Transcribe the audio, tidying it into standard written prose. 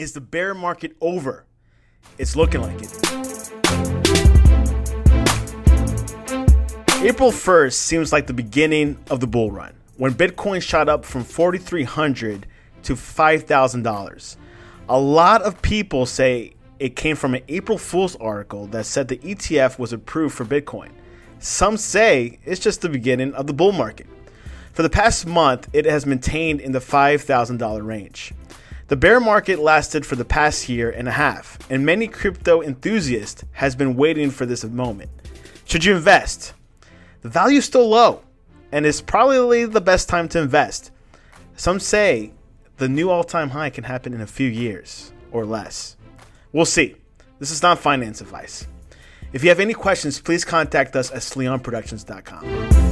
Is the bear market over? It's looking like it. April 1st seems like the beginning of the bull run, when Bitcoin shot up from $4,300 to $5,000. A lot of people say it came from an April Fool's article that said the ETF was approved for Bitcoin. Some say it's just the beginning of the bull market. For the past month, it has maintained in the $5,000 range. The bear market lasted for the past year and a half, and many crypto enthusiasts has been waiting for this moment. Should you invest? The value is still low, and it's probably the best time to invest. Some say the new all-time high can happen in a few years or less. We'll see. This is not finance advice. If you have any questions, please contact us at sleonproductions.com.